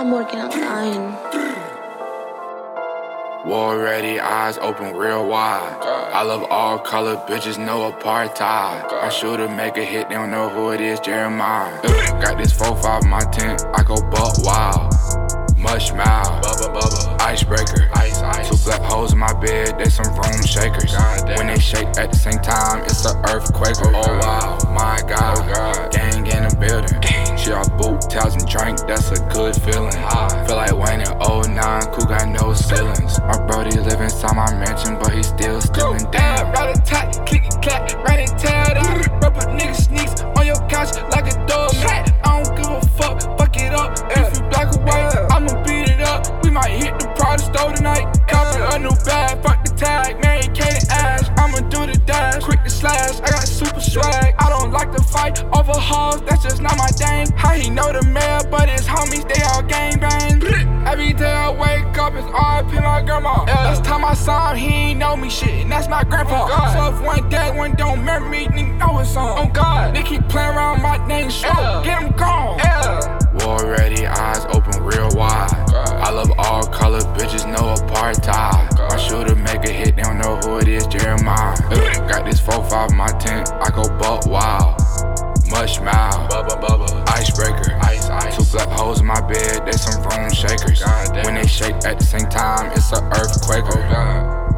I'm working online. War ready, eyes open real wide. I love all color, bitches, no apartheid. I shoulda make a hit, they don't know who it is, Jeremiah. Got this 4-5 in my tent, I go buck wild. Mush mouth, icebreaker. Two black holes in my bed, they some room shakers. When they shake at the same time, it's an earthquake. Oh wow, my God. Gang in the building. She all boot, towels and drink, that's a good feeling. Feel like Wayne in 09, cool got no ceilings. My brody live inside my mansion, but he still stealing. Damn, rat-a-tat, click-a-clack, rat-a-tat. Rubber nigga sneaks on your couch like a doormat. I don't give a fuck it up. If you black or white, I'ma beat it up. We might hit the Prada store tonight. Copy a new bag, fuck the tag. Mary Kate and Ash, I'ma do the dash. Quick to slash, I got super swag. I don't like to fight over hoes, that's just not my thing. How he know the mayor, but his homies, they all gangbang. Every day I wake up, it's RIP my grandma. Last time I saw him, he ain't know me shit, and that's my grandpa. So if one dead, one don't remember me, nigga know it's on. Oh God, they keep playing around my name, smoke, get him gone. War ready, eyes open real wide. I love all color, bitches, no apartheid. I shoulda make a hit, they don't know who it is, Jeremiah. Got this 4-5 in my tent, I go buck wild. Mush mouth, icebreaker. Two black holes in my bed, they some room shakers. When they shake at the same time, it's an earthquake. Oh God.